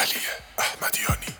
علی احمدیانی.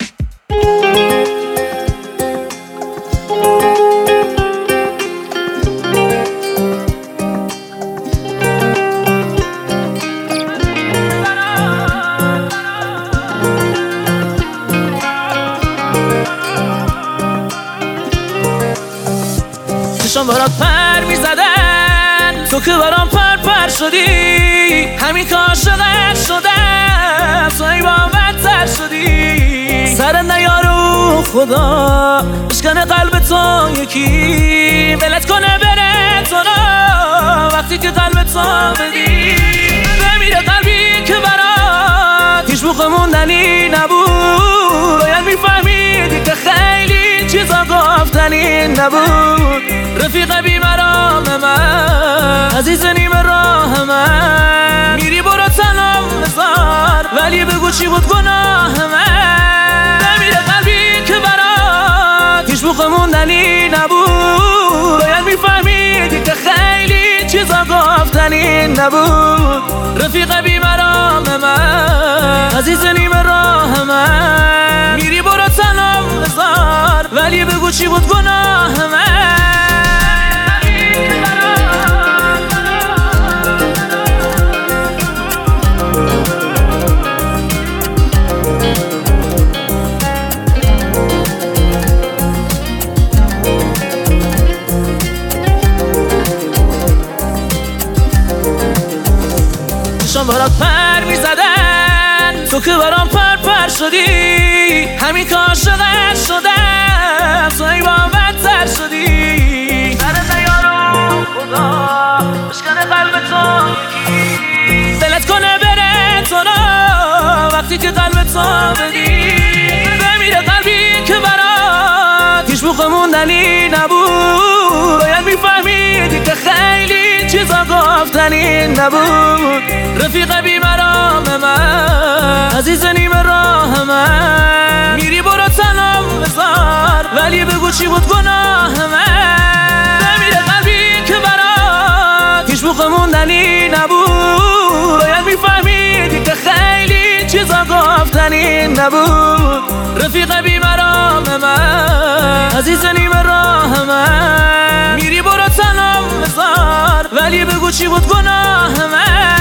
چشم برات پر میزدن، تو که برام پر شدی. همین که عاشقت شدم، تو ای با بدتر شدی. سرت نیارو خدا بشکنه قلب تو یکی، ولت کنه بره تو را وقتی که قلب تو بدی. بمیره قلبی که برات هیچ موقع موندنی نبود. باید میفهمیدی که خیلی چیزا گفتنی نبود. رفیق بیمرام من، عزیز نیم راه من، میری برو تنم بذار، ولی بگو چی بود گناه من. نمیره قلبی که برات هیچ موقع موندنی نبود. باید میفهمیدی که خیلی چیزا گفتنی نبود. رفیق بیمرام من، عزیز نیم راه من، میری برو تنم بذار، ولی بگو چی بود گناه من. چشم برات پر میزدن، تو که برام پر شدی. همین که عاشقت شدم، تو ای با بدتر شدی. سرت نیارو خدا بشکنه قلب تو یکی، ولت کنه بره تو را وقتی که قلب تو بدی. بمیره قلبی که برات هیچ موقع موندنی نبود. باید میفهمیدی که خیلی چیزا گفتنی نبود. رفیق بیمرام من، عزیز نیم راه من، میری برو تنم بذار، ولی بگو چی بود گناه من. بمیره قلبی که برات هیچ موقع موندنی نبود. باید میفهمیدی که خیلی چیزا گفتنی نبود. رفیق بیمرام من، عزیز نیم راه من، میری برو تنم بذار، ولی بگو چی بود گناه من.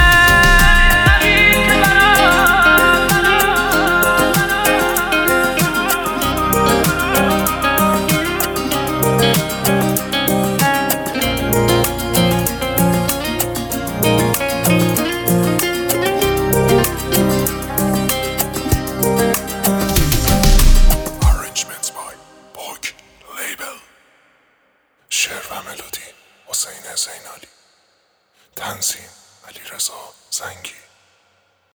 شعر و ملودی حسین زینالی، تنظیم علیرضا زنگی.